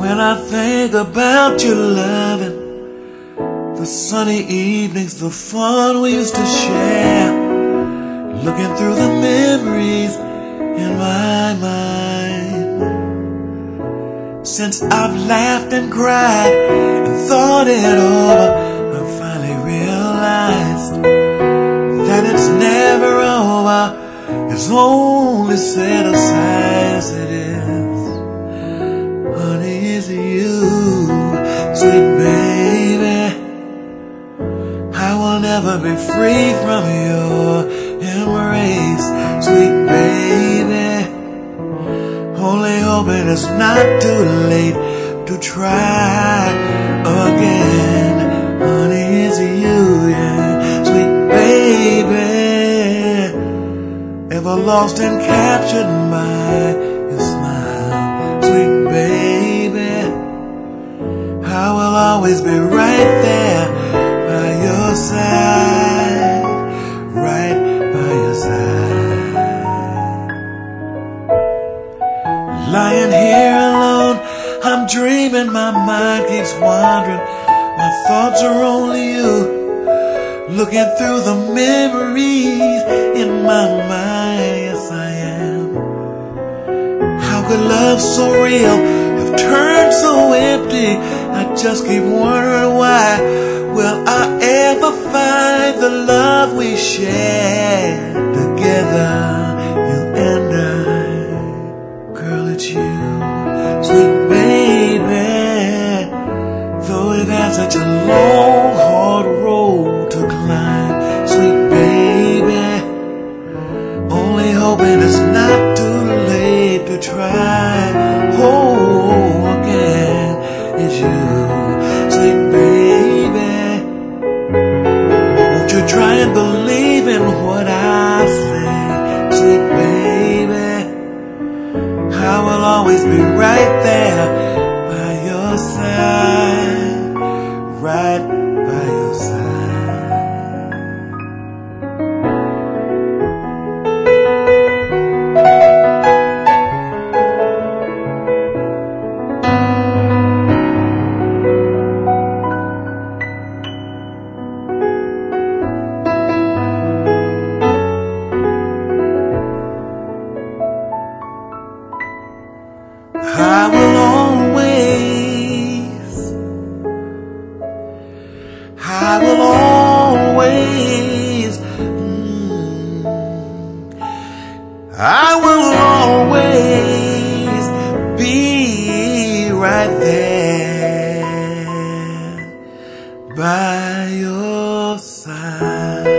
When I think about your loving, the sunny evenings, the fun we used to share, looking through the memories in my mind. Since I've laughed and cried and thought it over, I've finally realized that it's never over. It's only set aside as it is. Honey, it's you, sweet baby. I will never be free from your embrace, sweet baby. Only hoping it's not too late to try again. Honey, it's you, yeah, sweet baby. Ever lost and captured by your smile, sweet baby. I will always be right there by your side, right by your side. Lying here alone, I'm dreaming, my mind keeps wandering. My thoughts are only you, looking through the memories in my mind. Yes, I am. How could love so real have turned so empty? I just keep wondering why. Will I ever find the love we shared together, you and I? Girl, it's you, sweet baby. Though it has such a long, hard road to climb, sweet baby. Only hoping it's not too late to try. Oh, again, it's you, sweet baby. Won't you try and believe in what I say, sweet baby? I will always be right there by your side, right by your side. I will always, I will always be right there by your side.